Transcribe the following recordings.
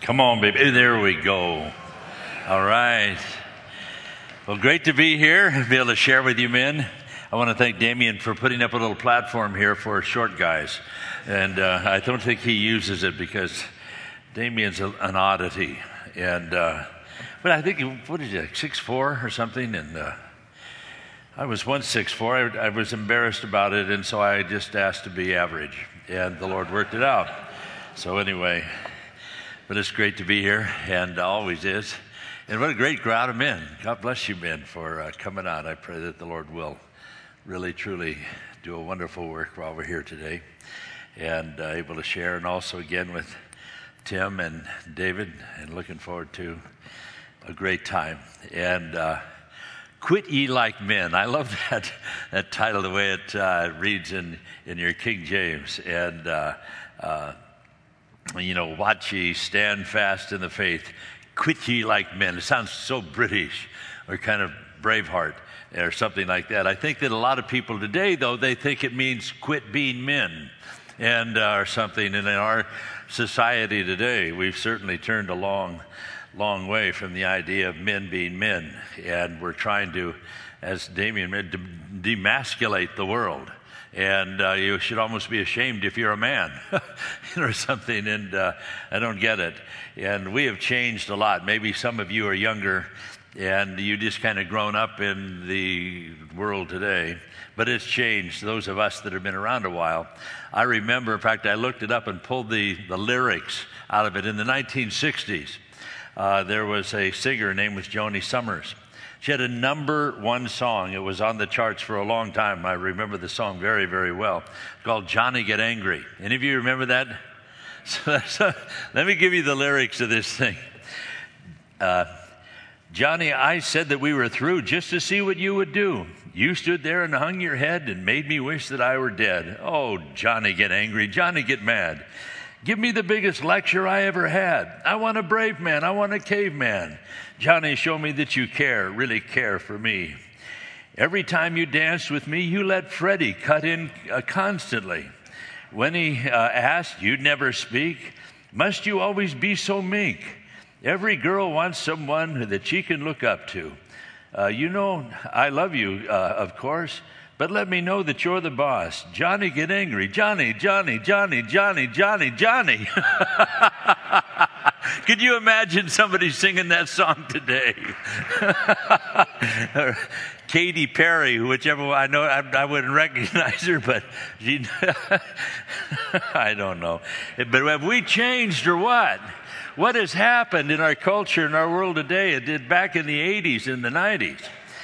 Come on, baby. There we go. All right. Well, great to be here and be able to share with you men. I want to thank Damien for putting up a little platform here for short guys. And I don't think he uses it because Damien's an oddity. And but I think, what is he, like 6'4" or something? And I was once 6'4". I was embarrassed about it, and so I just asked to be average. And the Lord worked it out. So anyway, but it's great to be here, and always is. And what a great crowd of men. God bless you men for coming out. I pray that the Lord will really, truly do a wonderful work while we're here today and able to share. And also again with Tim and David, and looking forward to a great time. And Quit Ye Like Men. I love that title, the way it reads in your King James. And watch ye, stand fast in the faith, quit ye like men. It sounds so British or kind of Braveheart or something like that. I think that a lot of people today, though, they think it means quit being men and or something. And in our society today, we've certainly turned a long way from the idea of men being men. And we're trying to, as Damien said, demasculate the world. And you should almost be ashamed if you're a man or something, and I don't get it. And we have changed a lot. Maybe some of you are younger, and you just kind of grown up in the world today. But it's changed, those of us that have been around a while. I remember, in fact, I looked it up and pulled the lyrics out of it. In the 1960s, there was a singer, her name was Joni Summers. She had a #1 song. It was on the charts for a long time. I remember the song very, very well. It's called Johnny Get Angry. Any of you remember that? So let me give you the lyrics of this thing. Johnny, I said that we were through just to see what you would do. You stood there and hung your head and made me wish that I were dead. Oh, Johnny get angry. Johnny get mad. Give me the biggest lecture I ever had. I want a brave man. I want a caveman. Johnny, show me that you care, really care for me. Every time you danced with me, you let Freddie cut in constantly. When he asked, you'd never speak. Must you always be so meek? Every girl wants someone that she can look up to. I love you, of course. But let me know that you're the boss. Johnny, get angry. Johnny, Johnny, Johnny, Johnny, Johnny, Johnny. Could you imagine somebody singing that song today? Katy Perry, whichever one, I know I wouldn't recognize her, but she, I don't know. But have we changed or what? What has happened in our culture, in our world today? It did back in the 80s and the 90s.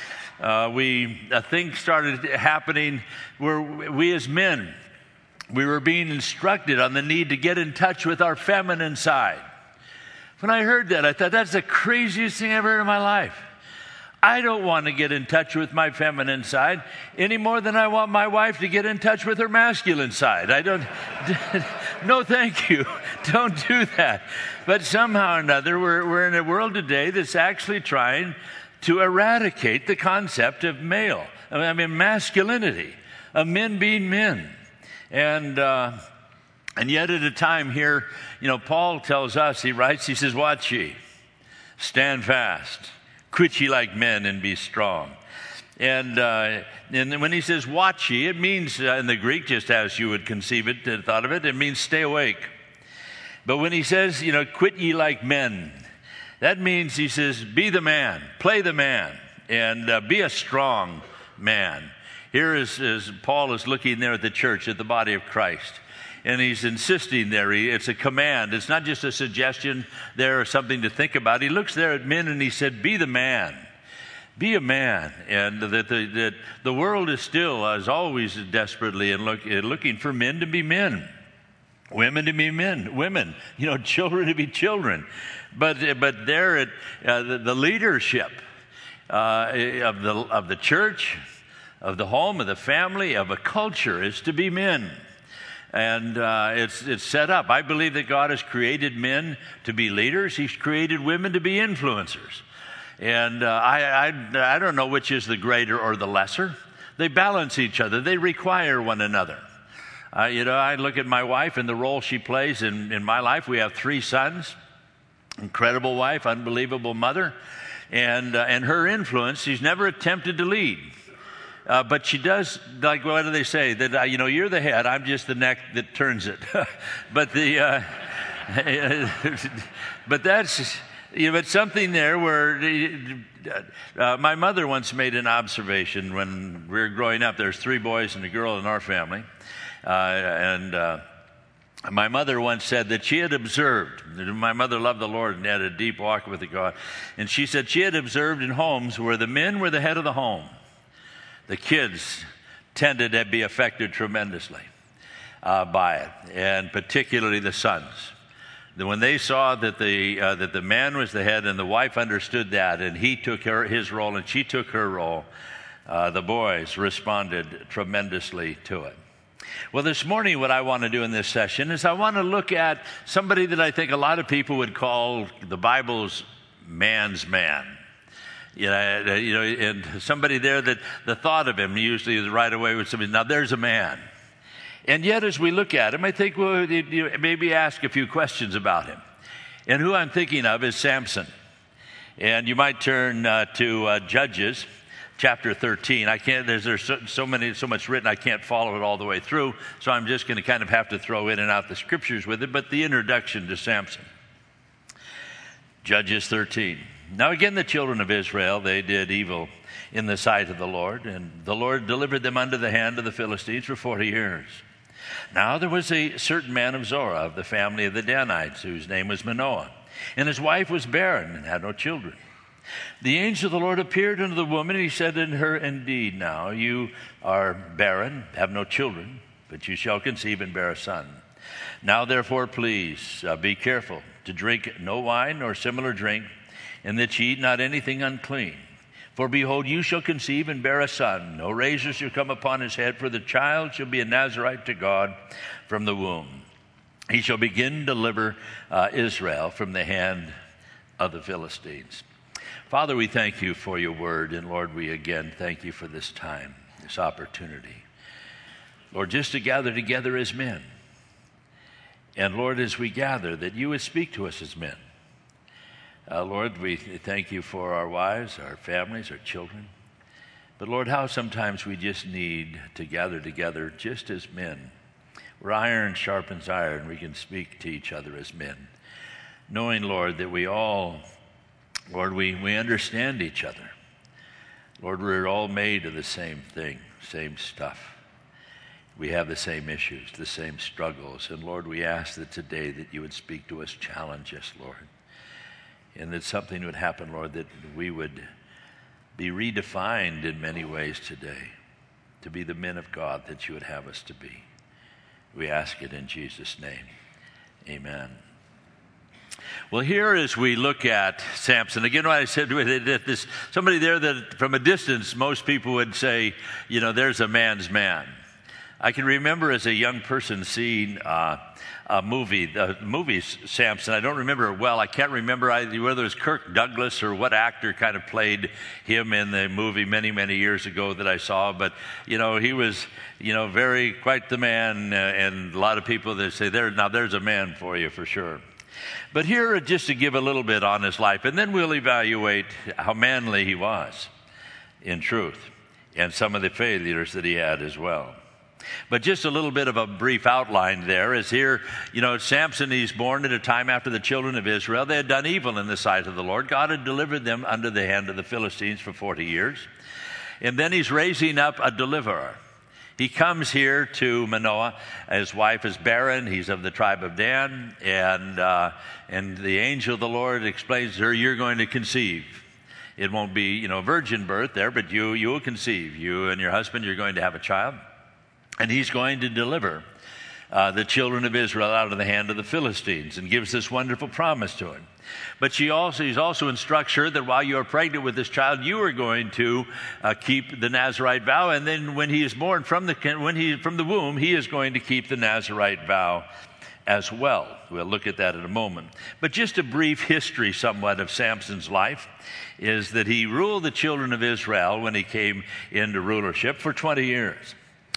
Things started happening where we as men, we were being instructed on the need to get in touch with our feminine side. When I heard that, I thought, that's the craziest thing I've ever heard in my life. I don't want to get in touch with my feminine side any more than I want my wife to get in touch with her masculine side. I don't, no thank you. Don't do that. But somehow or another, we're in a world today that's actually trying to eradicate the concept of masculinity, of men being men. And yet at a time here, Paul tells us, he writes, he says, watch ye, stand fast, quit ye like men and be strong. And when he says watch ye, it means in the Greek, just as you would conceive it, thought of it, it means stay awake. But when he says, quit ye like men, that means, he says, be the man, play the man, and be a strong man. Here is Paul is looking there at the church, at the body of Christ, and he's insisting there. It's a command. It's not just a suggestion there or something to think about. He looks there at men and he said, be the man. Be a man. And that the world is still, as always, desperately looking for men to be men. Women to be men, women, children to be children. But there at the leadership of the church, of the home, of the family, of a culture is to be men. And it's set up. I believe that God has created men to be leaders. He's created women to be influencers. And I don't know which is the greater or the lesser. They balance each other. They require one another. I look at my wife and the role she plays in my life. We have 3 sons. incredible wife, unbelievable mother, and her influence, she's never attempted to lead. But she does, like, what do they say? That, you're the head, I'm just the neck that turns it. But but that's, it's something there where my mother once made an observation when we were growing up. There's 3 boys and a girl in our family. My mother once said that she had observed, my mother loved the Lord and had a deep walk with God, and she said she had observed in homes where the men were the head of the home, the kids tended to be affected tremendously by it, and particularly the sons. When they saw that the man was the head and the wife understood that, and he took his role and she took her role, the boys responded tremendously to it. Well, this morning what I want to do in this session is I want to look at somebody that I think a lot of people would call the Bible's man's man. And somebody there that the thought of him usually is right away with somebody, now there's a man. And yet as we look at him, I think we'll maybe ask a few questions about him. And who I'm thinking of is Samson. And you might turn to Judges chapter 13. There's so much written, I can't follow it all the way through, so I'm just going to kind of have to throw in and out the scriptures with it, but the introduction to Samson. Judges 13. Now again, the children of Israel, they did evil in the sight of the Lord, and the Lord delivered them unto the hand of the Philistines for 40 years. Now there was a certain man of Zorah, of the family of the Danites, whose name was Manoah, and his wife was barren and had no children. The angel of the Lord appeared unto the woman, and he said unto her, indeed, now you are barren, have no children, but you shall conceive and bear a son. Now therefore, please be careful to drink no wine nor similar drink, and that ye eat not anything unclean. For behold, you shall conceive and bear a son. No razor shall come upon his head, for the child shall be a Nazarite to God from the womb. He shall begin to deliver Israel from the hand of the Philistines. Father, we thank you for your word, and Lord, we again thank you for this time, this opportunity. Lord, just to gather together as men. And Lord, as we gather, that you would speak to us as men. Lord, we thank you for our wives, our families, our children. But Lord, how sometimes we just need to gather together just as men. Where iron sharpens iron, we can speak to each other as men. Knowing, Lord, that we all, Lord, we understand each other. Lord, we're all made of the same thing, same stuff. We have the same issues, the same struggles. And Lord, we ask that today that you would speak to us, challenge us, Lord. And that something would happen, Lord, that we would be redefined in many ways today to be the men of God that you would have us to be. We ask it in Jesus' name. Amen. Well, here as we look at Samson, again, what I said, that this somebody there that from a distance, most people would say, there's a man's man. I can remember as a young person seeing a movie, the movie Samson. I don't remember it well. I can't remember whether it was Kirk Douglas or what actor kind of played him in the movie many, many years ago that I saw. But, he was, quite the man. And a lot of people that say, there's a man for you for sure. But here, just to give a little bit on his life, and then we'll evaluate how manly he was in truth and some of the failures that he had as well. But just a little bit of a brief outline there is here, Samson, he's born at a time after the children of Israel. They had done evil in the sight of the Lord. God had delivered them under the hand of the Philistines for 40 years. And then he's raising up a deliverer. He comes here to Manoah. His wife is barren. He's of the tribe of Dan. And the angel of the Lord explains to her, you're going to conceive. It won't be, virgin birth there, but you will conceive. You and your husband, you're going to have a child. And he's going to deliver the children of Israel out of the hand of the Philistines, and gives this wonderful promise to him. But he's also instructs her that while you are pregnant with this child, you are going to keep the Nazirite vow. And then when he is born from the womb, he is going to keep the Nazirite vow as well. We'll look at that in a moment. But just a brief history somewhat of Samson's life is that he ruled the children of Israel when he came into rulership for 20 years.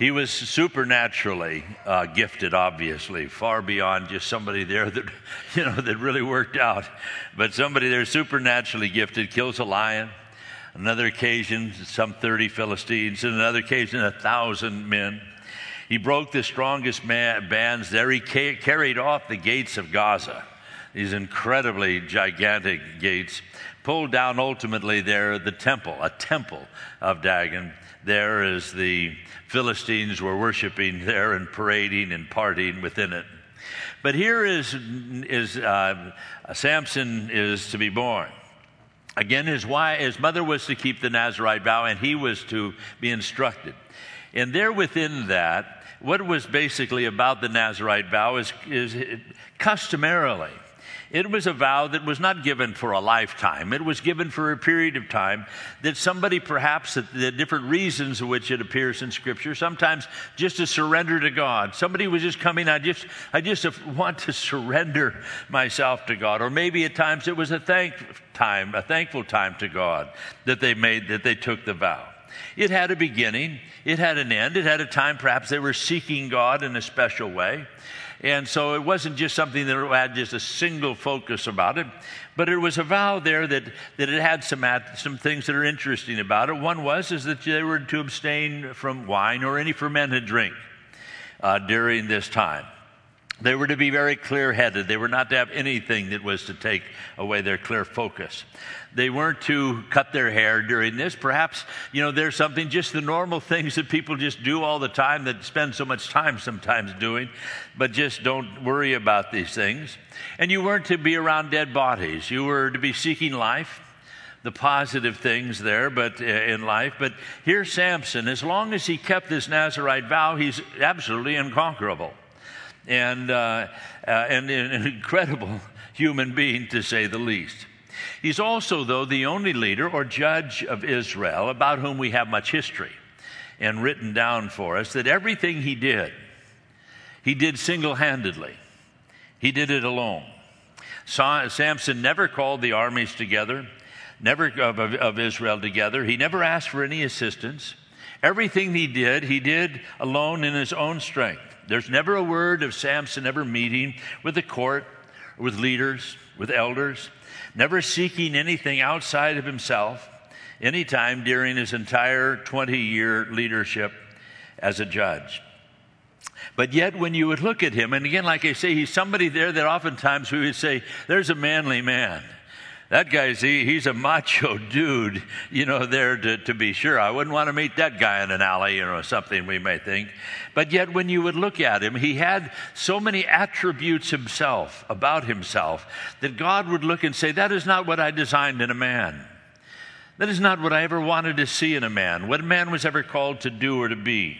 He was supernaturally gifted, obviously, far beyond just somebody there that, that really worked out. But somebody there supernaturally gifted kills a lion. Another occasion, some 30 Philistines. And another occasion, 1,000 men. He broke the strongest bands there. He carried off the gates of Gaza, these incredibly gigantic gates. Pulled down ultimately there the temple, a temple of Dagon. There as the Philistines were worshiping there and parading and partying within it. But here is Samson is to be born. Again, his mother was to keep the Nazirite vow, and he was to be instructed. And there within that, what was basically about the Nazirite vow is customarily, it was a vow that was not given for a lifetime. It was given for a period of time that somebody perhaps, the different reasons in which it appears in Scripture, sometimes just to surrender to God. Somebody was just coming, I just want to surrender myself to God. Or maybe at times it was a thankful time to God that they took the vow. It had a beginning. It had an end. It had a time perhaps they were seeking God in a special way. And so it wasn't just something that had just a single focus about it, but it was a vow there that it had some things that are interesting about it. One was that they were to abstain from wine or any fermented drink during this time. They were to be very clear-headed. They were not to have anything that was to take away their clear focus. They weren't to cut their hair during this. Perhaps, there's something, just the normal things that people just do all the time that spend so much time sometimes doing, but just don't worry about these things. And you weren't to be around dead bodies. You were to be seeking life, the positive things there, but in life. But here's Samson. As long as he kept this Nazirite vow, he's absolutely unconquerable. And an incredible human being, to say the least. He's also, though, the only leader or judge of Israel about whom we have much history and written down for us, that everything he did single-handedly. He did it alone. Samson never called the armies together, never of Israel together. He never asked for any assistance. Everything he did alone in his own strength. There's never a word of Samson ever meeting with the court, with leaders, with elders, never seeking anything outside of himself, any time during his entire 20-year leadership as a judge. But yet when you would look at him, and again, like I say, he's somebody there that oftentimes we would say, there's a manly man. That guy's, he's a macho dude, there to be sure. I wouldn't want to meet that guy in an alley, something we may think. But yet when you would look at him, he had so many attributes about himself, that God would look and say, that is not what I designed in a man. That is not what I ever wanted to see in a man, what a man was ever called to do or to be.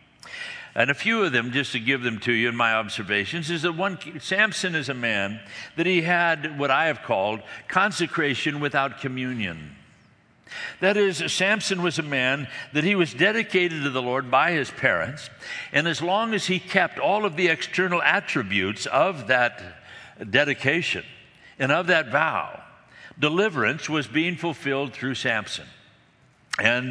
And a few of them, just to give them to you in my observations, is that Samson is a man that he had what I have called consecration without communion. That is, Samson was a man that he was dedicated to the Lord by his parents, and as long as he kept all of the external attributes of that dedication and of that vow, deliverance was being fulfilled through Samson. And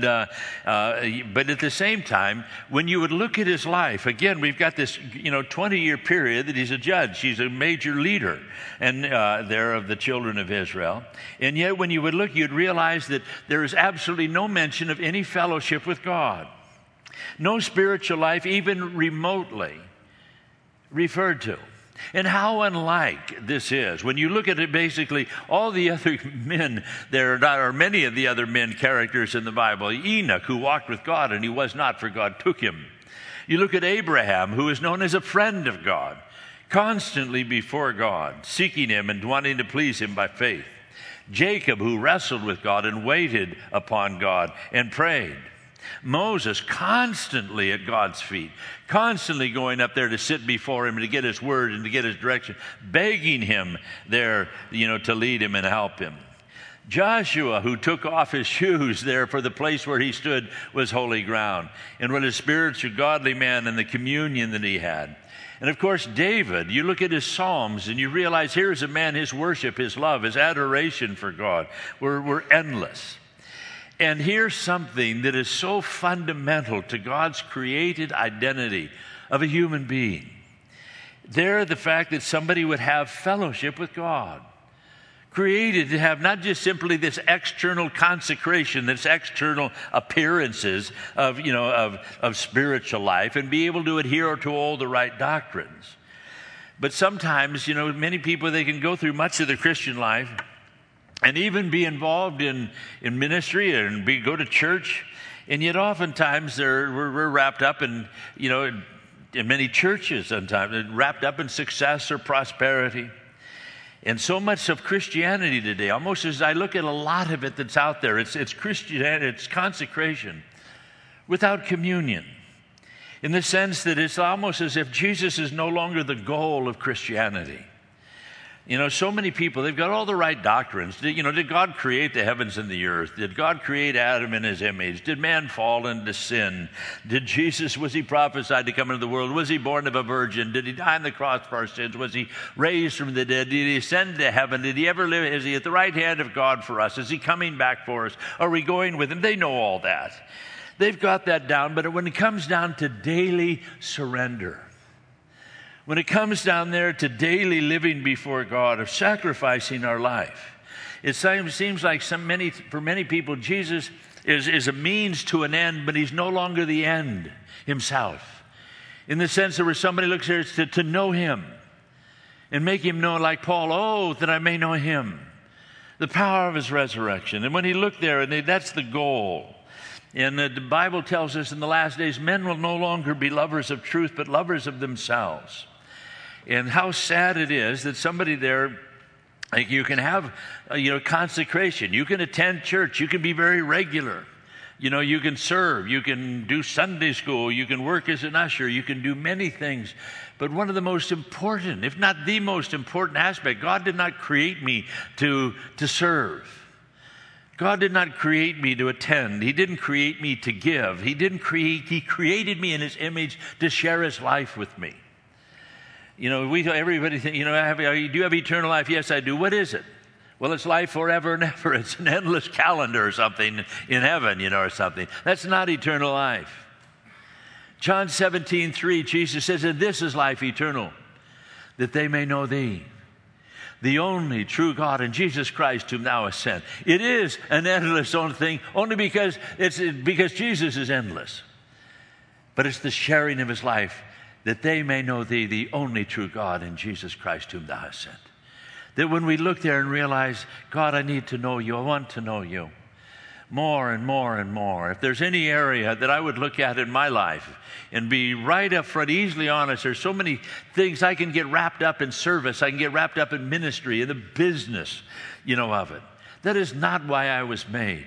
but at the same time, when you would look at his life, again, we've got this 20-year period that he's a judge. He's a major leader and there of the children of Israel. And yet when you would look, you'd realize that there is absolutely no mention of any fellowship with God. No spiritual life, even remotely referred to. And how unlike this is. When you look at it, basically, all the other men, there are many of the other men characters in the Bible. Enoch, who walked with God, and he was not, for God took him. You look at Abraham, who is known as a friend of God, constantly before God, seeking him and wanting to please him by faith. Jacob, who wrestled with God and waited upon God and prayed. Moses, constantly at God's feet, constantly going up there to sit before him and to get his word and to get his direction, begging him there, to lead him and help him. Joshua, who took off his shoes there, for the place where he stood was holy ground. And what a spiritual, godly man, and the communion that he had. And of course, David, you look at his Psalms and you realize here's a man, his worship, his love, his adoration for God were endless. And here's something that is so fundamental to God's created identity of a human being. There, the fact that somebody would have fellowship with God. Created to have not just simply this external consecration, this external appearances of spiritual life, and be able to adhere to all the right doctrines. But sometimes, many people, they can go through much of their Christian life and even be involved in ministry and go to church, and yet oftentimes we're wrapped up in many churches, sometimes wrapped up in success or prosperity. And so much of Christianity today, almost as I look at a lot of it that's out there, it's Christianity, it's consecration without communion. In the sense that it's almost as if Jesus is no longer the goal of Christianity. So many people, they've got all the right doctrines. Did God create the heavens and the earth? Did God create Adam in his image? Did man fall into sin? Was he prophesied to come into the world? Was he born of a virgin? Did he die on the cross for our sins? Was he raised from the dead? Did he ascend to heaven? Did he ever live? Is he at the right hand of God for us? Is he coming back for us? Are we going with him? They know all that. They've got that down, but when it comes down to daily surrender, when it comes down there to daily living before God, of sacrificing our life, it seems like for many people, Jesus is a means to an end, but he's no longer the end himself. In the sense that where somebody looks here to know him and make him know, like Paul, oh, that I may know him, the power of his resurrection. And when he looked there, and that's the goal. And the Bible tells us in the last days, men will no longer be lovers of truth, but lovers of themselves. And how sad it is that somebody there, like you can have, consecration. You can attend church. You can be very regular. You can serve. You can do Sunday school. You can work as an usher. You can do many things. But one of the most important, if not the most important aspect, God did not create me to serve. God did not create me to attend. He didn't create me to give. He created me in his image to share his life with me. Everybody think, do you have eternal life? Yes, I do. What is it? Well, it's life forever and ever. It's an endless calendar or something in heaven, or something. That's not eternal life. John 17:3, Jesus says, and this is life eternal, that they may know thee, the only true God, and Jesus Christ whom thou hast sent. It is an endless own thing, only because Jesus is endless. But it's the sharing of his life, that they may know thee, the only true God, and Jesus Christ whom thou hast sent. That when we look there and realize, God, I need to know you, I want to know you more and more and more. If there's any area that I would look at in my life and be right up front, easily honest, there's so many things I can get wrapped up in service, I can get wrapped up in ministry, in the business, of it. That is not why I was made.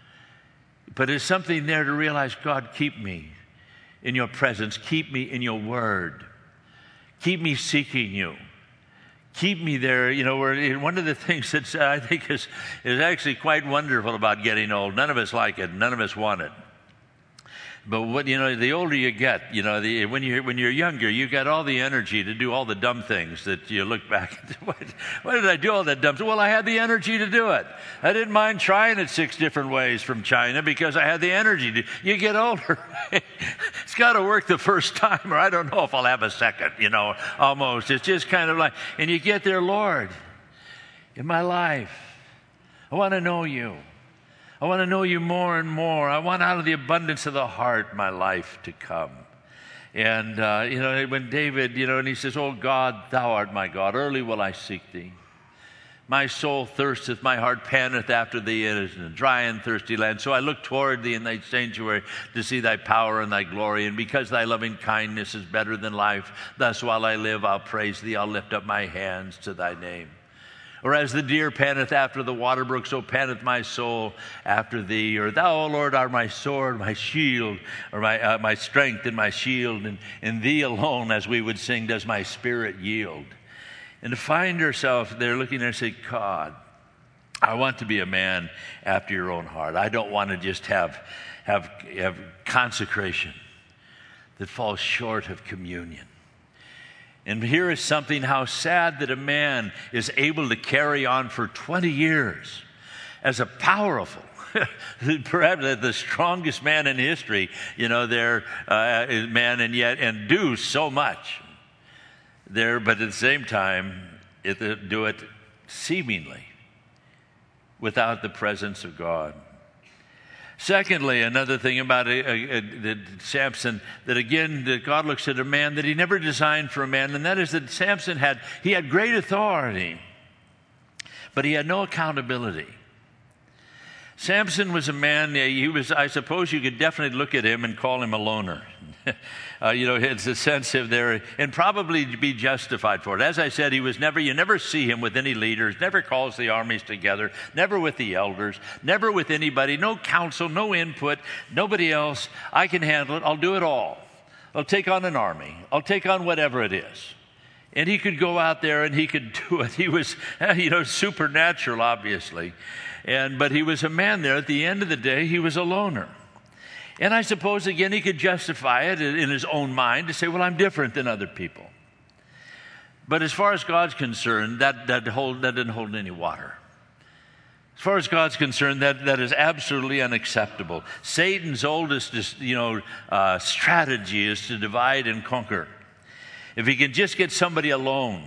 But it's something there to realize, God, keep me in your presence. Keep me in your word. Keep me seeking you. Keep me there. One of the things that I think is actually quite wonderful about getting old, none of us like it, none of us want it. But the older you get, when you're younger, you got all the energy to do all the dumb things that you look back at. Why did I do all that dumb stuff? Well, I had the energy to do it. I didn't mind trying it 6 different ways from China because I had the energy. You get older, it's got to work the first time, or I don't know if I'll have a second. Almost. It's just kind of like, and you get there, Lord, in my life, I want to know you. I want to know you more and more. I want out of the abundance of the heart my life to come. And, when David, and he says, oh God, thou art my God, early will I seek thee. My soul thirsteth, my heart panteth after thee in a dry and thirsty land. So I look toward thee in thy sanctuary to see thy power and thy glory. And because thy loving kindness is better than life, thus while I live, I'll praise thee. I'll lift up my hands to thy name. Or as the deer panteth after the water brook, so panteth my soul after thee. Or thou, O Lord, art my sword, my shield, or my strength and my shield. And in thee alone, as we would sing, does my spirit yield. And to find ourselves there looking there and say, God, I want to be a man after your own heart. I don't want to just have consecration that falls short of communion. And here is something, how sad that a man is able to carry on for 20 years as a powerful, perhaps the strongest man in history, man, and do so much there, but at the same time, do it seemingly without the presence of God. Secondly, another thing about Samson, that God looks at a man that he never designed for a man, and that is that Samson had great authority, but he had no accountability. Samson was a man, I suppose you could definitely look at him and call him a loner. It's a sense of there, and probably be justified for it. As I said, you never see him with any leaders, never calls the armies together, never with the elders, never with anybody, no counsel, no input, nobody else. I can handle it, I'll do it all. I'll take on an army, I'll take on whatever it is. And he could go out there and he could do it. He was, supernatural, obviously. But he was a man there. At the end of the day, he was a loner. And I suppose, again, he could justify it in his own mind to say, well, I'm different than other people. But as far as God's concerned, that doesn't hold any water. As far as God's concerned, that is absolutely unacceptable. Satan's oldest, strategy is to divide and conquer. If he can just get somebody alone,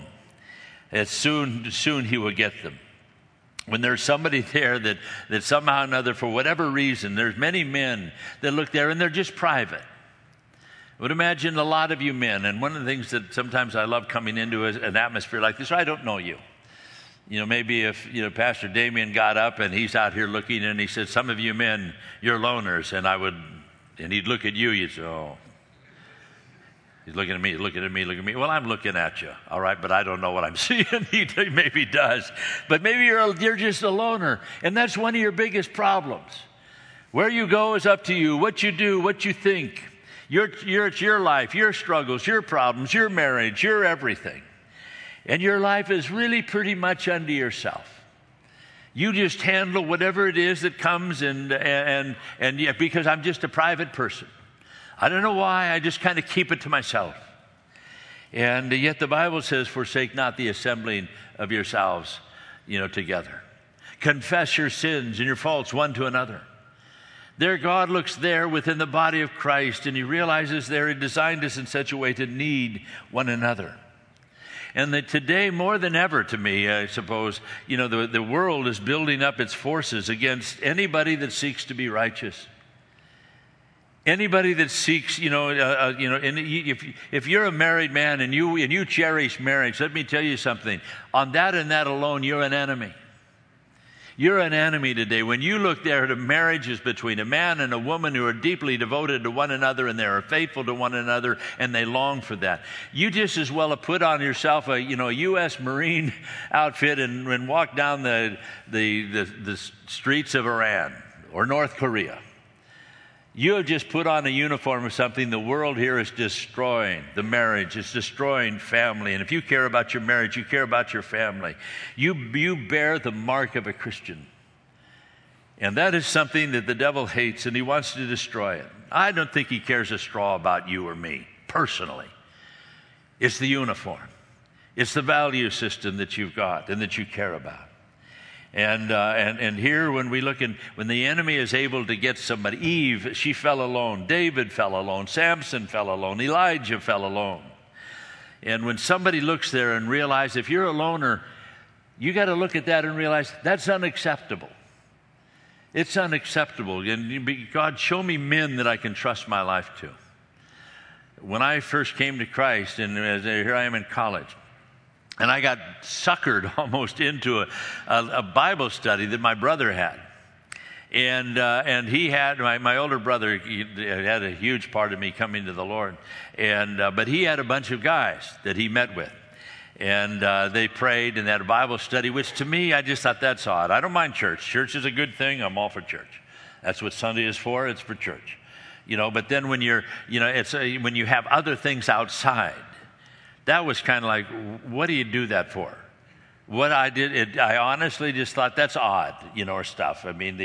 soon he will get them. When there's somebody there that somehow or another, for whatever reason, there's many men that look there and they're just private. I would imagine a lot of you men, and one of the things that sometimes I love coming into an atmosphere like this, I don't know you. Maybe if, Pastor Damien got up and he's out here looking and he said, some of you men, you're loners, and he'd look at you, you'd say, oh. He's looking at me, looking at me, looking at me. Well, I'm looking at you, all right, but I don't know what I'm seeing. He maybe does. But maybe you're just a loner, and that's one of your biggest problems. Where you go is up to you. What you do, what you think. It's your life, your struggles, your problems, your marriage, your everything. And your life is really pretty much unto yourself. You just handle whatever it is that comes, and because I'm just a private person. I don't know why, I just kind of keep it to myself. And yet the Bible says, forsake not the assembling of yourselves, together. Confess your sins and your faults one to another. There, God looks there within the body of Christ, and he realizes there he designed us in such a way to need one another. And that today, more than ever to me, I suppose, the world is building up its forces against anybody that seeks to be righteous. Anybody that seeks, if you're a married man and you cherish marriage, let me tell you something. On that and that alone, you're an enemy. You're an enemy today. When you look there to marriages between a man and a woman who are deeply devoted to one another and they are faithful to one another and they long for that, you just as well have put on yourself a U.S. Marine outfit and walk down the streets of Iran or North Korea. You have just put on a uniform of something the world here is destroying. The marriage is destroying family. And if you care about your marriage, you care about your family. You bear the mark of a Christian. And that is something that the devil hates, and he wants to destroy it. I don't think he cares a straw about you or me, personally. It's the uniform. It's the value system that you've got and that you care about. And here when we look when the enemy is able to get somebody, Eve, she fell alone. David fell alone. Samson fell alone. Elijah fell alone. And when somebody looks there and realizes, if you're a loner, you got to look at that and realize that's unacceptable. It's unacceptable. And God, show me men that I can trust my life to. When I first came to Christ, and here I am in college, and I got suckered almost into a Bible study that my brother had. And he had, my older brother, he had a huge part of me coming to the Lord. But he had a bunch of guys that he met with. And they prayed and had a Bible study, which to me, I just thought that's odd. I don't mind church. Church is a good thing. I'm all for church. That's what Sunday is for. It's for church. But then when when you have other things outside, that was kind of like, what do you do that for? What I did, I honestly just thought that's odd, or stuff. I mean,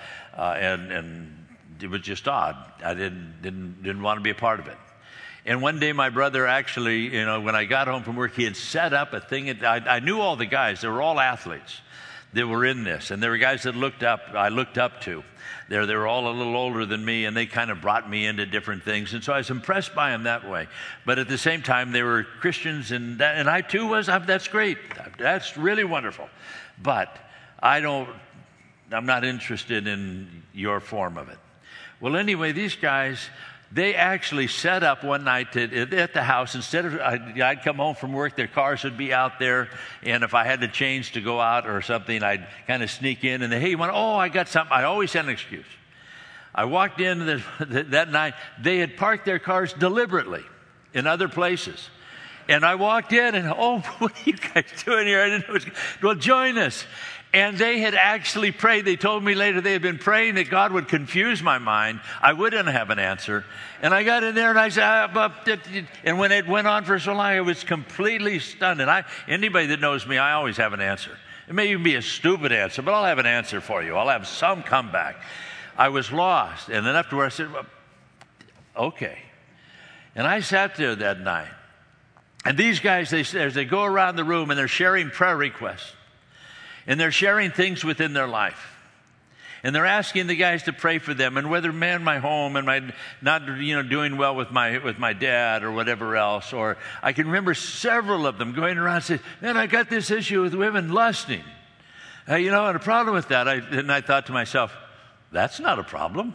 and it was just odd. I didn't want to be a part of it. And one day my brother actually, when I got home from work, he had set up a thing. I knew all the guys. They were all athletes. that were in this. And there were guys that I looked up to. They were all a little older than me, and they kind of brought me into different things. And so I was impressed by them that way. But at the same time, they were Christians, and I too was. That's great. That's really wonderful. But I'm not interested in your form of it. Well, anyway, these guys, they actually set up one night at the house. Instead of, I'd come home from work, their cars would be out there, and if I had to change to go out or something, I'd kind of sneak in, and hey, I got something. I always had an excuse. I walked in that night. They had parked their cars deliberately in other places. And I walked in, and what are you guys doing here? I didn't know. Well, join us. And they had actually prayed. They told me later they had been praying that God would confuse my mind. I wouldn't have an answer. And I got in there and I said, and when it went on for so long, I was completely stunned. And anybody that knows me, I always have an answer. It may even be a stupid answer, but I'll have an answer for you. I'll have some comeback. I was lost. And then afterward I said, okay. And I sat there that night. And these guys, as they go around the room and they're sharing prayer requests. And they're sharing things within their life. And they're asking the guys to pray for them and whether, man, my home and my not doing well with my dad or whatever else. Or I can remember several of them going around and saying, man, I got this issue with women lusting. And a problem with that. And I thought to myself, that's not a problem.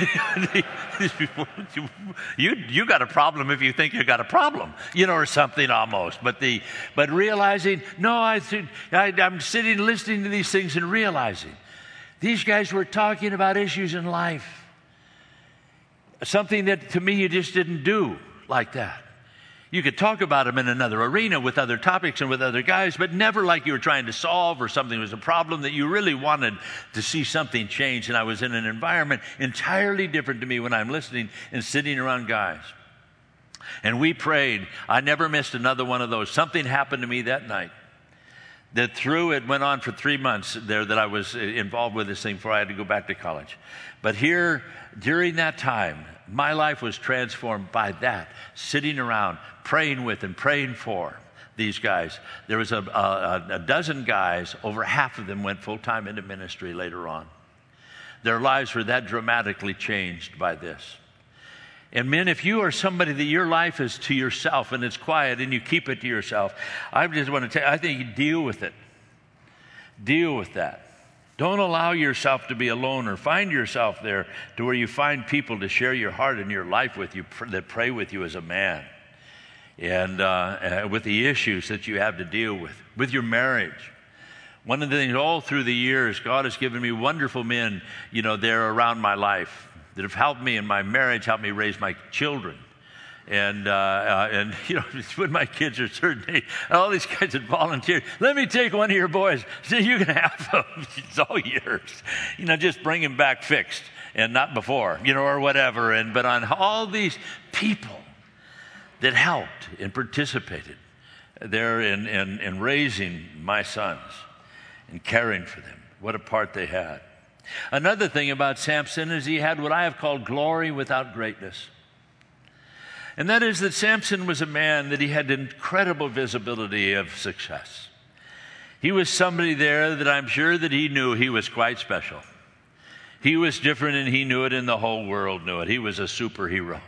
You got a problem if you think you got a problem, or something almost. But realizing, no, I'm sitting listening to these things and realizing these guys were talking about issues in life. Something that to me you just didn't do like that. You could talk about them in another arena with other topics and with other guys, but never like you were trying to solve or something was a problem that you really wanted to see something change. And I was in an environment entirely different to me when I'm listening and sitting around guys. And we prayed. I never missed another one of those. Something happened to me that night that it went on for 3 months there that I was involved with this thing before I had to go back to college. But here, during that time, my life was transformed by that, sitting around, praying with and praying for these guys. There was a dozen guys, over half of them went full-time into ministry later on. Their lives were that dramatically changed by this. And men, if you are somebody that your life is to yourself and it's quiet and you keep it to yourself, I just want to tell you, I think you deal with it. Deal with that. Don't allow yourself to be alone or find yourself there to where you find people to share your heart and your life with you that pray with you as a man and with the issues that you have to deal with your marriage. One of the things all through the years, God has given me wonderful men, there around my life that have helped me in my marriage, helped me raise my children. And when my kids are a certain age, all these guys had volunteered. Let me take one of your boys. So you can have them. It's all yours. Just bring him back fixed and not before, or whatever. But on all these people that helped and participated there in raising my sons and caring for them. What a part they had. Another thing about Samson is he had what I have called glory without greatness. And that is that Samson was a man that he had incredible visibility of success. He was somebody there that I'm sure that he knew he was quite special. He was different and he knew it and the whole world knew it. He was a superhero.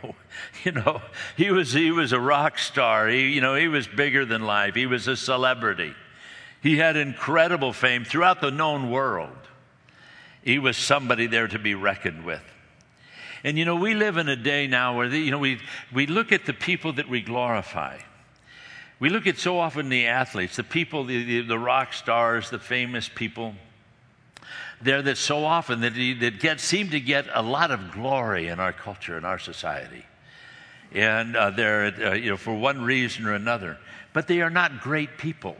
He was a rock star. He was bigger than life. He was a celebrity. He had incredible fame throughout the known world. He was somebody there to be reckoned with. And we live in a day now where we look at the people that we glorify. We look at so often the athletes, the people, the rock stars, the famous people. There that so often that seem to get a lot of glory in our culture, in our society. And they're for one reason or another. But they are not great people.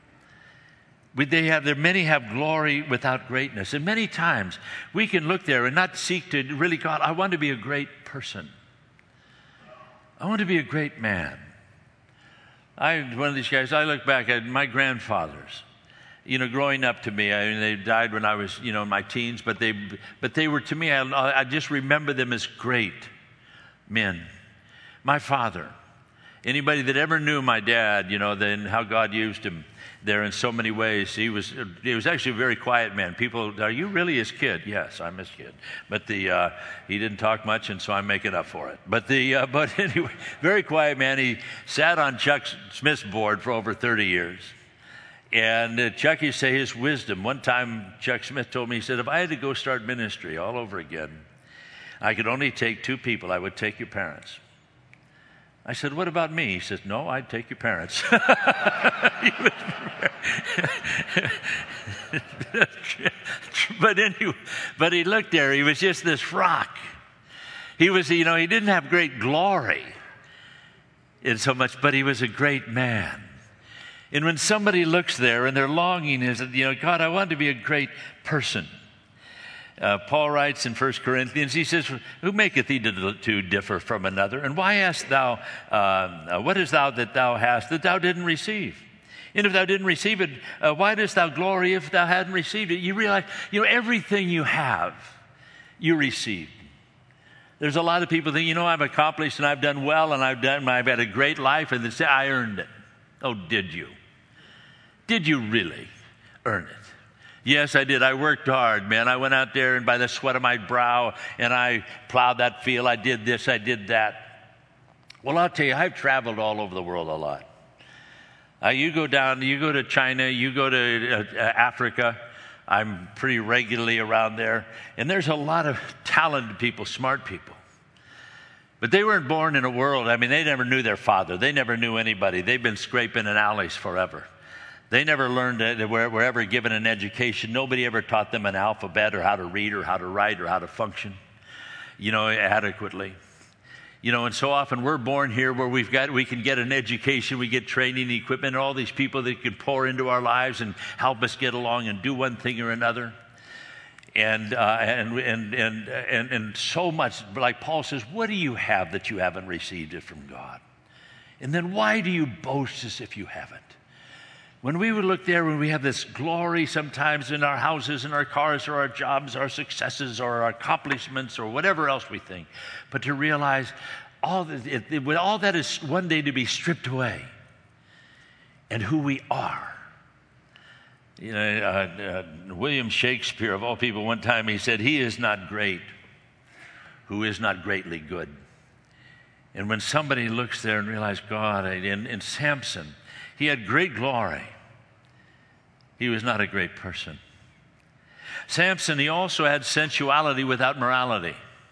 Many have glory without greatness. And many times we can look there and not seek to really, God, I want to be a great person. I want to be a great man. One of these guys, I look back at my grandfathers, growing up to me. They died when I was, in my teens, but they were, to me, I just remember them as great men. My father, Anybody that ever knew my dad, then how God used him there in so many ways. He was actually a very quiet man. People, are you really his kid? Yes, I'm his kid. But he didn't talk much, and so I'm making up for it. But anyway, very quiet man. He sat on Chuck Smith's board for over 30 years. And Chuck used to say his wisdom. One time, Chuck Smith told me, he said, if I had to go start ministry all over again, I could only take 2 people. I would take your parents. I said, what about me? He says, no, I'd take your parents. But he looked there. He was just this rock. He was, he didn't have great glory in so much, but he was a great man. And when somebody looks there and their longing is, God, I want to be a great person. Paul writes in 1 Corinthians, he says, who maketh thee to differ from another? And why hast thou, what is thou that thou hast that thou didn't receive? And if thou didn't receive it, why dost thou glory if thou hadn't received it? You realize, everything you have, you received. There's a lot of people that, I've accomplished and I've done well and I've had a great life, and they say, I earned it. Oh, did you? Did you really earn it? Yes, I did. I worked hard, man. I went out there and by the sweat of my brow, and I plowed that field. I did this, I did that. Well, I'll tell you, I've traveled all over the world a lot. You go to China, you go to Africa. I'm pretty regularly around there. And there's a lot of talented people, smart people. But they weren't born in a world, they never knew their father. They never knew anybody. They've been scraping in alleys forever. They never learned, were ever given an education. Nobody ever taught them an alphabet or how to read or how to write or how to function, adequately. And so often we're born here where we can get an education, we get training, equipment, and all these people that can pour into our lives and help us get along and do one thing or another. And so much, like Paul says, what do you have that you haven't received it from God? And then why do you boast as if you haven't? When we would look there, when we have this glory sometimes in our houses, in our cars, or our jobs, our successes, or our accomplishments, or whatever else we think, but to realize all that is one day to be stripped away, and who we are. William Shakespeare, of all people, one time he said, he is not great who is not greatly good. And when somebody looks there and realizes, God, in Samson, he had great glory. He was not a great person. Samson, he also had sensuality without morality.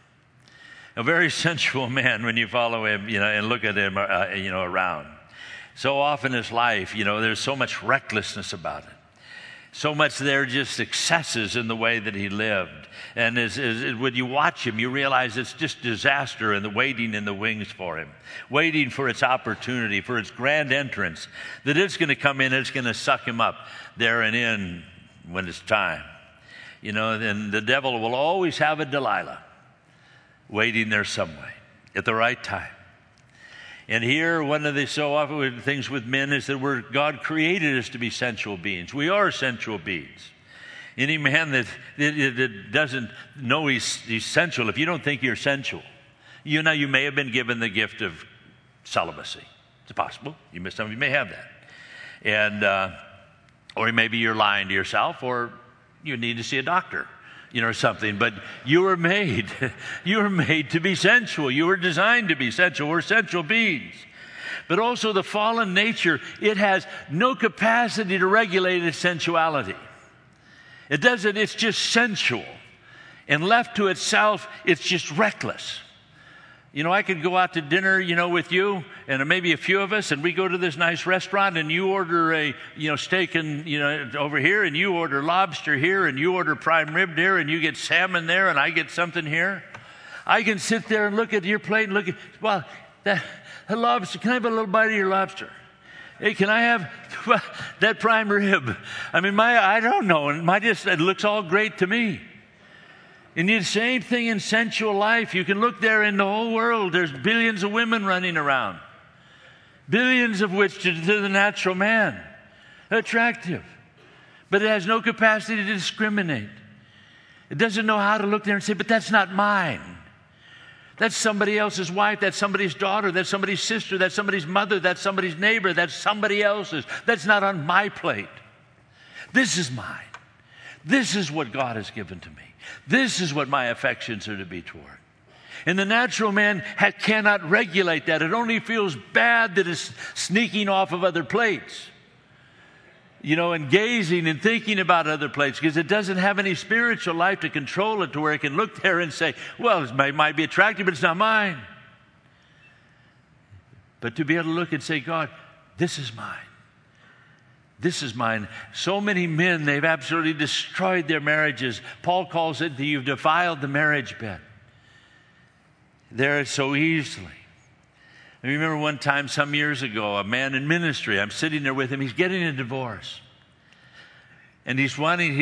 A very sensual man when you follow him, and look at him, around. So often in his life, there's so much recklessness about it. So much there just excesses in the way that he lived. And when you watch him, you realize it's just disaster and the waiting in the wings for him. Waiting for its opportunity, for its grand entrance. That it's going to come in, it's going to suck him up there and in when it's time. And the devil will always have a Delilah waiting there some way at the right time. And here, one of the so often things with men is that God created us to be sensual beings. We are sensual beings. Any man that doesn't know he's sensual, if you don't think you're sensual, you may have been given the gift of celibacy. It's possible. Some of you may have that. And, or maybe you're lying to yourself, or you need to see a doctor, or something. But you were made to be sensual. You were designed to be sensual. We're sensual beings. But also the fallen nature, it has no capacity to regulate its sensuality. It doesn't, it's just sensual. And left to itself, it's just reckless. I could go out to dinner, with you and maybe a few of us, and we go to this nice restaurant, and you order a, steak and, over here, and you order lobster here, and you order prime rib there, and you get salmon there, and I get something here. I can sit there and look at your plate and look at, well, that lobster, can I have a little bite of your lobster? Hey, can I have that prime rib? I don't know, and it looks all great to me. And the same thing in sensual life. You can look there in the whole world. There's billions of women running around. Billions of which to the natural man. Attractive. But it has no capacity to discriminate. It doesn't know how to look there and say, but that's not mine. That's somebody else's wife. That's somebody's daughter. That's somebody's sister. That's somebody's mother. That's somebody's neighbor. That's somebody else's. That's not on my plate. This is mine. This is what God has given to me. This is what my affections are to be toward. And the natural man cannot regulate that. It only feels bad that it's sneaking off of other plates. And gazing and thinking about other plates, because it doesn't have any spiritual life to control it to where it can look there and say, well, it might be attractive, but it's not mine. But to be able to look and say, God, this is mine. This is mine. So many men, they've absolutely destroyed their marriages. Paul calls it that you've defiled the marriage bed. There so easily. I remember one time some years ago, a man in ministry, I'm sitting there with him, he's getting a divorce. And he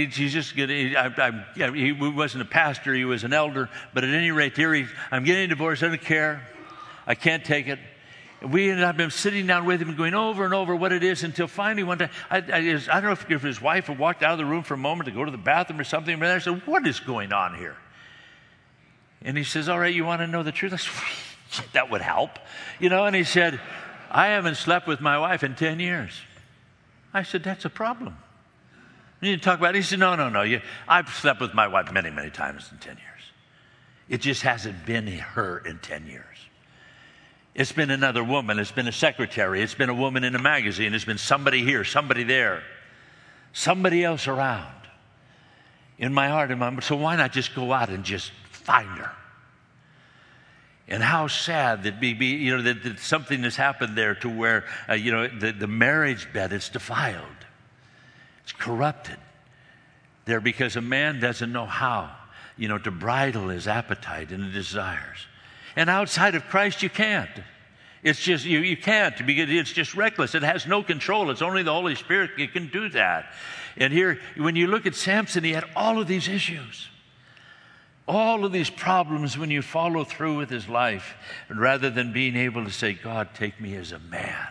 wasn't a pastor, he was an elder, but at any rate, I'm getting a divorce, I don't care, I can't take it. And we ended up sitting down with him and going over and over what it is until finally one time, I don't know if his wife had walked out of the room for a moment to go to the bathroom or something, but I said, what is going on here? And he says, all right, you want to know the truth? I said, that would help. And he said, I haven't slept with my wife in 10 years. I said, that's a problem. We need to talk about it. He said, no. I've slept with my wife many, many times in 10 years. It just hasn't been her in 10 years. It's been another woman. It's been a secretary. It's been a woman in a magazine. It's been somebody here, somebody there, somebody else around. In my heart, so why not just go out and just find her? And how sad that something has happened there to where, the marriage bed is defiled. It's corrupted there because a man doesn't know how, to bridle his appetite and his desires. And outside of Christ, you can't. It's just, you can't because it's just reckless. It has no control. It's only the Holy Spirit that can do that. And here, when you look at Samson, he had all of these issues. All of these problems when you follow through with his life, rather than being able to say, God, take me as a man.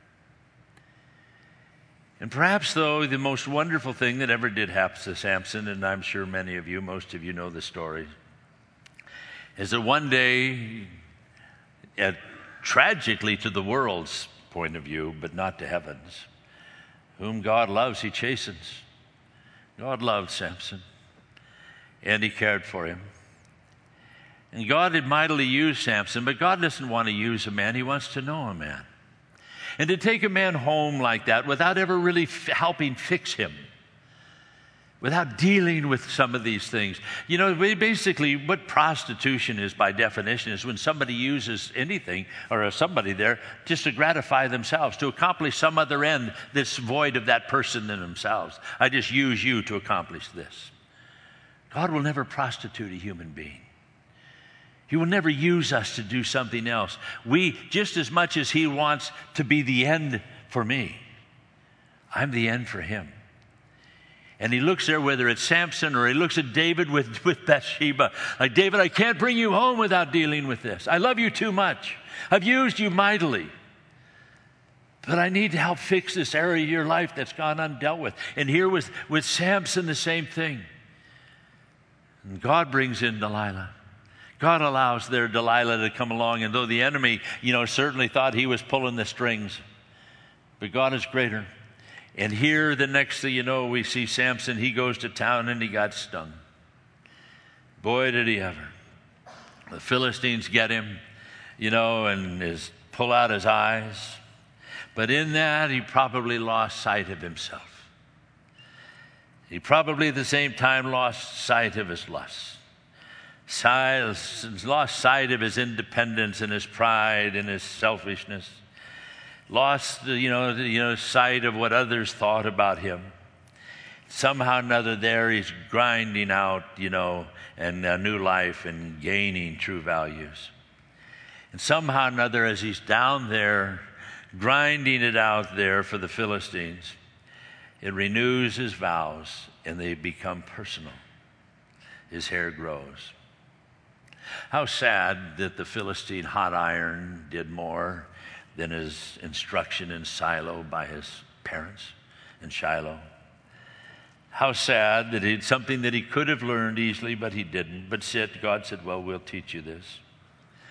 And perhaps, though, the most wonderful thing that ever did happen to Samson, and I'm sure most of you know the story, is that one day, tragically to the world's point of view, but not to heaven's, whom God loves, he chastens. God loved Samson. And he cared for him. And God had mightily used Samson, but God doesn't want to use a man. He wants to know a man. And to take a man home like that without ever really helping fix him, without dealing with some of these things. Basically what prostitution is by definition is when somebody uses anything or somebody there just to gratify themselves, to accomplish some other end that's void of that person in themselves. I just use you to accomplish this. God will never prostitute a human being. He will never use us to do something else. We, just as much as he wants to be the end for me, I'm the end for him. And he looks there, whether it's Samson or he looks at David with Bathsheba. Like, David, I can't bring you home without dealing with this. I love you too much. I've used you mightily. But I need to help fix this area of your life that's gone undealt with. And here with Samson, the same thing. And God brings in Delilah. God allows their Delilah to come along, and though the enemy, certainly thought he was pulling the strings, but God is greater. And here, the next thing you know, we see Samson. He goes to town and he got stung. Boy, did he ever. The Philistines get him, and pull out his eyes. But in that, he probably lost sight of himself. He probably at the same time lost sight of his lusts. Lost sight of his independence and his pride and his selfishness. Lost, sight of what others thought about him. Somehow or another there he's grinding out, and a new life and gaining true values. And somehow or another as he's down there, grinding it out there for the Philistines, it renews his vows and they become personal. His hair grows. How sad that the Philistine hot iron did more than his instruction in Shiloh by his parents in Shiloh. How sad that it's something that he could have learned easily, but he didn't. But God said, well, we'll teach you this.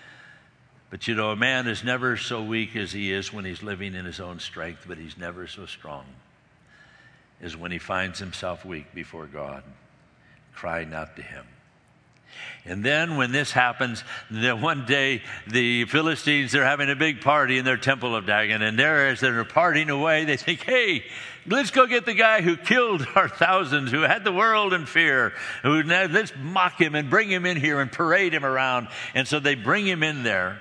But you know, a man is never so weak as he is when he's living in his own strength, but he's never so strong as when he finds himself weak before God, crying out to him. And then when this happens, then one day the Philistines, they're having a big party in their temple of Dagon, and there as they're partying away, they think, hey, let's go get the guy who killed our thousands, who had the world in fear. Let's mock him and bring him in here and parade him around. And so they bring him in there,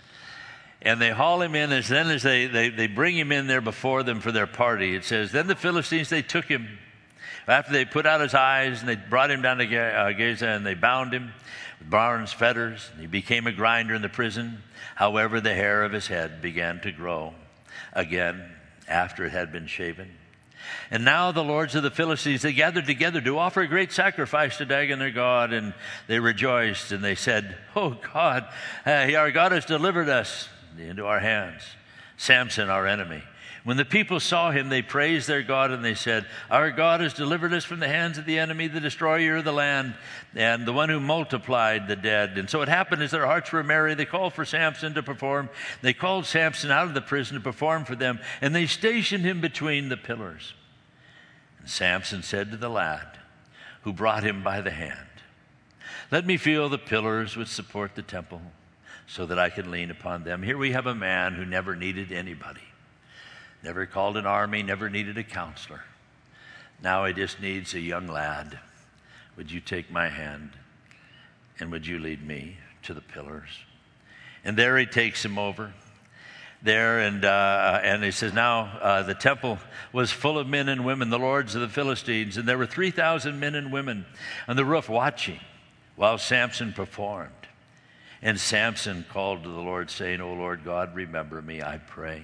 and they haul him in. And then as they bring him in there before them for their party, it says, then the Philistines, they took him. After they put out his eyes, and they brought him down to Gaza, and they bound him with bronze fetters, and he became a grinder in the prison. However, the hair of his head began to grow again after it had been shaven. And now the lords of the Philistines, they gathered together to offer a great sacrifice to Dagon their god, and they rejoiced, and they said, oh God, our God has delivered us into our hands, Samson our enemy. When the people saw him, they praised their God, and they said, our God has delivered us from the hands of the enemy, the destroyer of the land, and the one who multiplied the dead. And so it happened as their hearts were merry, they called for Samson to perform. They called Samson out of the prison to perform for them, and they stationed him between the pillars. And Samson said to the lad who brought him by the hand, let me feel the pillars which support the temple, so that I can lean upon them. Here we have a man who never needed anybody. Never called an army, never needed a counselor. Now he just needs a young lad. Would you take my hand and would you lead me to the pillars? And there he takes him over there, and he says, now the temple was full of men and women, the lords of the Philistines, and there were 3,000 men and women on the roof watching while Samson performed. And Samson called to the Lord, saying, O Lord God, remember me, I pray.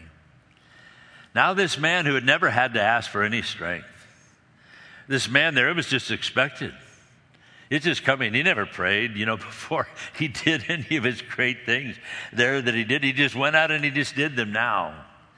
Now this man who had never had to ask for any strength, this man there, it was just expected. It's just coming. He never prayed, before he did any of his great things there that he did. He just went out and he just did them now.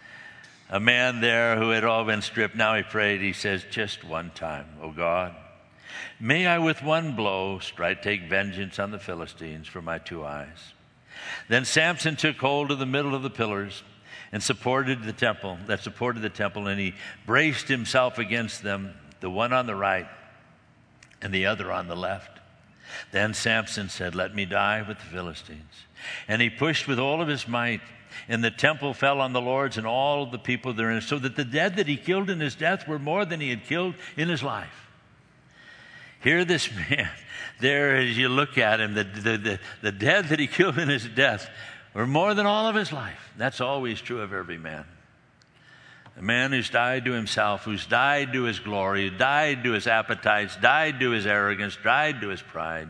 A man there who had all been stripped, now he prayed. He says, just one time, O God, may I with one blow take vengeance on the Philistines for my 2 eyes. Then Samson took hold of the middle of the pillars and supported the temple, and he braced himself against them, the one on the right and the other on the left. Then Samson said, let me die with the Philistines. And he pushed with all of his might, and the temple fell on the lords and all the people therein, so that the dead that he killed in his death were more than he had killed in his life. Here this man, there as you look at him, the dead that he killed in his death were more than all of his life. That's always true of every man. A man who's died to himself, who's died to his glory, died to his appetites, died to his arrogance, died to his pride,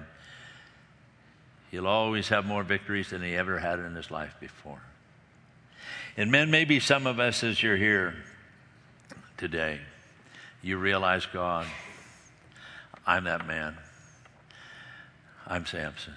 he'll always have more victories than he ever had in his life before. And men, maybe some of us, as you're here today, you realize, God, I'm that man. I'm Samson.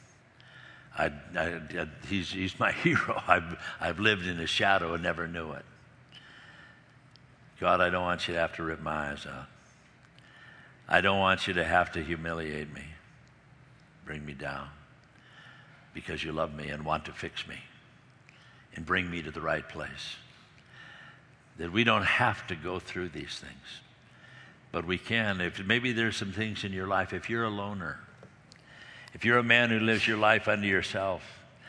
He's my hero. I've lived in his shadow and never knew it. God, I don't want you to have to rip my eyes out. I don't want you to have to humiliate me, bring me down, because you love me and want to fix me and bring me to the right place. That we don't have to go through these things, but we can. If maybe there's some things in your life, if you're a loner, if you're a man who lives your life unto yourself,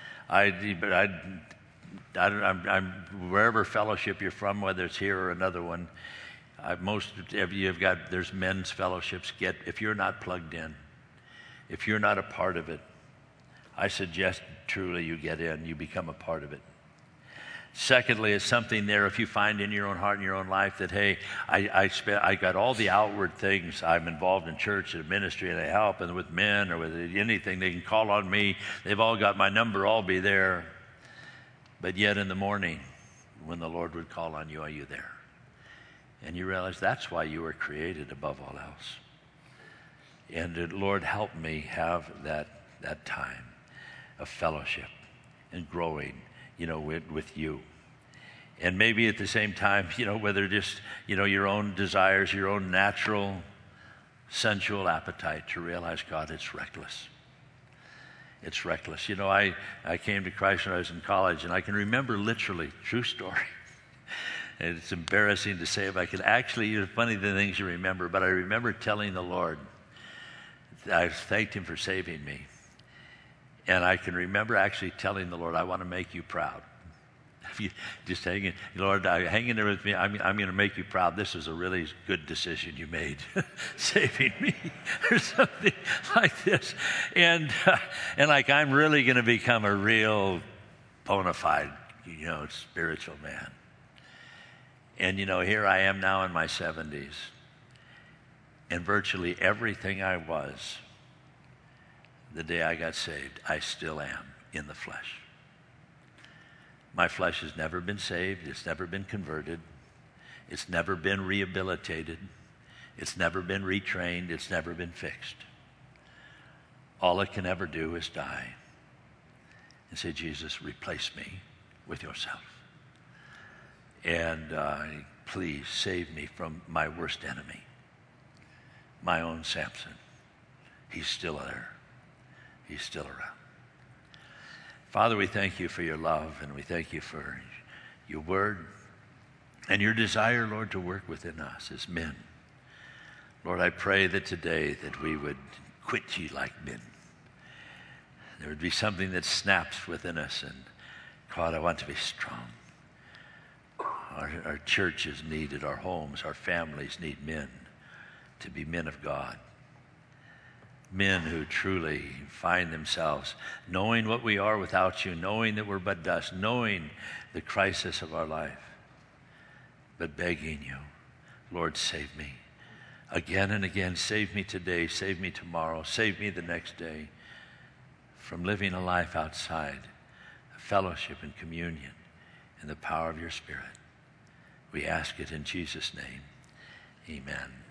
I'm wherever fellowship you're from, whether it's here or another one, most of you have got, there's men's fellowships. If you're not plugged in, if you're not a part of it, I suggest truly you get in, you become a part of it. Secondly, it's something there if you find in your own heart and your own life that, hey, I got all the outward things. I'm involved in church and ministry and I help, and with men or with anything, they can call on me. They've all got my number. I'll be there. But yet in the morning, when the Lord would call on you, are you there? And you realize that's why you were created above all else. And Lord, help me have that time of fellowship and growing, with you. And maybe at the same time, whether just, your own desires, your own natural, sensual appetite, to realize, God, it's reckless. It's reckless. You know, I came to Christ when I was in college, and I can remember literally, true story. And it's embarrassing to say if I could actually, it's funny the things you remember, but I remember telling the Lord, I thanked him for saving me. And I can remember actually telling the Lord, I want to make you proud. Just hang in, Lord, hang in there with me. I'm going to make you proud. This is a really good decision you made, saving me, or something like this. And like I'm really going to become a real bona fide, spiritual man. And here I am now in my 70s, and virtually everything I was the day I got saved, I still am in the flesh. My flesh has never been saved. It's never been converted. It's never been rehabilitated. It's never been retrained. It's never been fixed. All it can ever do is die and say, Jesus, replace me with yourself. And please save me from my worst enemy, my own Samson. He's still there. He's still around. Father, we thank you for your love, and we thank you for your word and your desire, Lord, to work within us as men. Lord, I pray that today that we would quit you like men. There would be something that snaps within us, and God, I want to be strong. Our churches need it, our homes, our families need men to be men of God. Men who truly find themselves knowing what we are without you, knowing that we're but dust, knowing the crisis of our life, but begging you, Lord, save me. Again and again, save me today, save me tomorrow, save me the next day from living a life outside of fellowship and communion and the power of your Spirit. We ask it in Jesus' name. Amen.